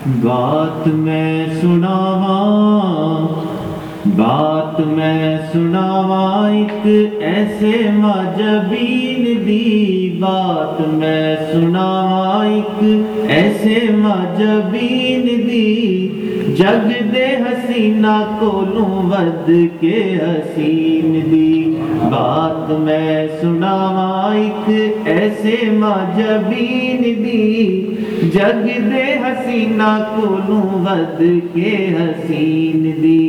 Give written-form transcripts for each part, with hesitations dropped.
بات میں سناواں ایک ایسے مجبین دی، بات میں سناواں ایک ایسے مجبین دی، جگ دے حسینہ کولوں ود کے حسین دی، بات میں سناواں ایک ایسے مجبین دی، جگ دے حسینہ کولوں ود کے حسین دی،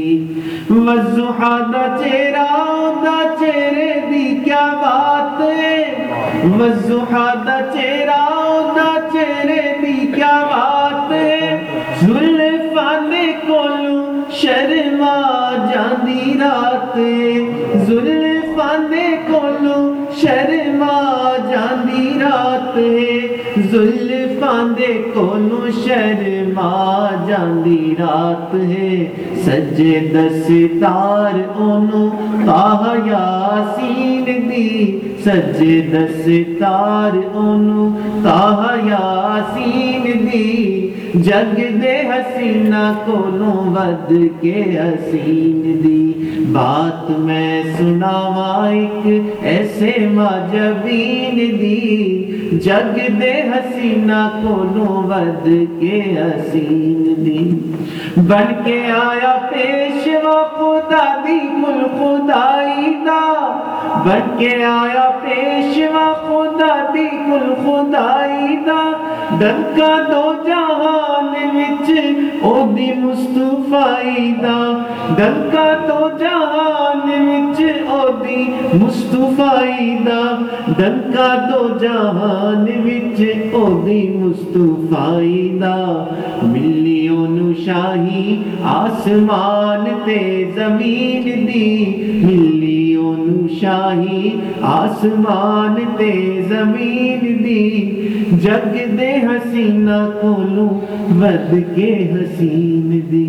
والضحیٰ دا چہرہ دا چہرے دی کیا بات ہے، والضحیٰ دا چہرہ دا چہرے دی کیا بات ہے، زلفاں دے کولوں شرما جاندی رات ہے، زلفاں دے کولوں شرما جاندی رات ہے، زلفاں دے کولوں شرما جاندی رات ہے، سجے دستار اونوں طٰہٰ یاسین دی، سجے دستار اونوں طٰہٰ یاسین دی، جگ دے حسینہ کولوں ود کے حسین دی، بات میں سناواں ایک ایسے مجبین دی، جگ دے حسینہ کولوں ود کے حسین دی، بن کے آیا پیشوا خدا دی کل خدائی دا، بن کے آیا پیشوا خدا دی کل خدائی دا، ڈنکا دو جہان وچ او دی مصطفیٰ دا، ڈنکا دو جہان وچ او دی مصطفیٰ دا، ڈنکا دو جہان وچ او دی مصطفیٰ دا، ملی اونوں شاہی آسمان تے زمین دی، ملی اونوں شاہی آسمان تے زمین دی، جگ دے حسینہ کولوں ود کے حسین دی،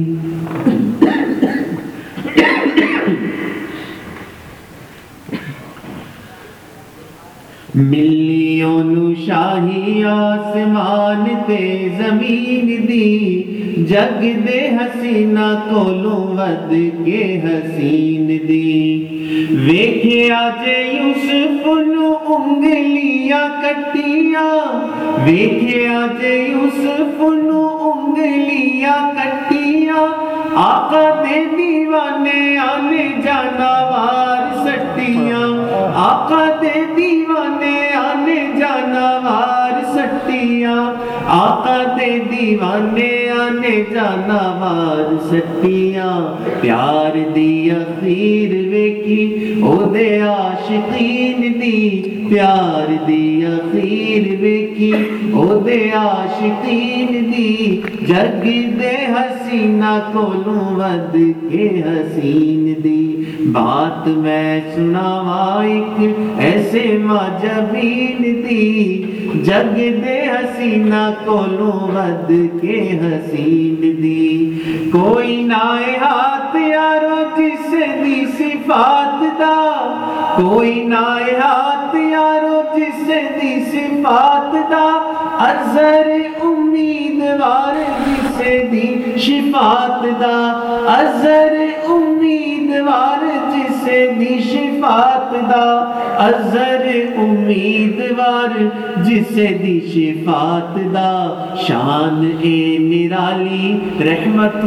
ملی اونوں شاہی آسمان تے زمین دی، جگ دے حسینہ کولوں ود کے حسین دی، ویکھیا جے یوسف نوں انگلیاں کٹیاں، ویکھیا جے یوسف نوں انگلیاں کٹیاں، آقا دے دیوانے آنے جانوار سٹیاں، آقا دے دیوانے آنے جانوار سٹیاں، آقا دے دیوانے آنے جانوار سٹیاں، پیار دی اخیر ویکھی او دے عاشقین دی، پیار دی اخیر ویکھی او دے عاشقین دی، جگ دے حسینہ کولوں ود کے حسین دی، بات میں سناواں ایک ایسے مجبین دی، جگ دے حسینہ کولوں ود کے حسین دی، کوئی نائے ہاتھ یارو جس دی صفات دا، کوئی نائے ہاتھ یارو جس دی صفات دا، اظہر امیدوار جس دی شفاعت دا، اظہر امیدوار جس دی شفاعت دا، اظہر امیدوار جس دی شفاعت دا، شان اے نرالی رحمت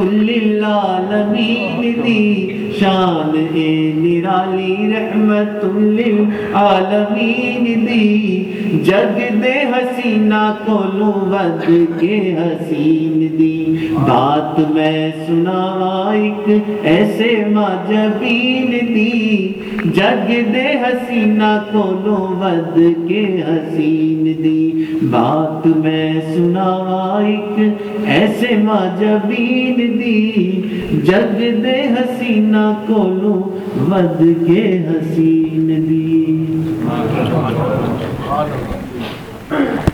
للعالمین دی، شان اے نرالی رحمت للعالمین دی، جگ دے حسینہ کولوں ود کے حسین دی، بات میں سناواں ایک ایسے مجبین دی، جگ دے حسینہ کولوں ود کے حسین دی، بات میں سناواں ایک ایسے مجبین دی، جگ دے حسینہ کولوں ود کے حسین دی۔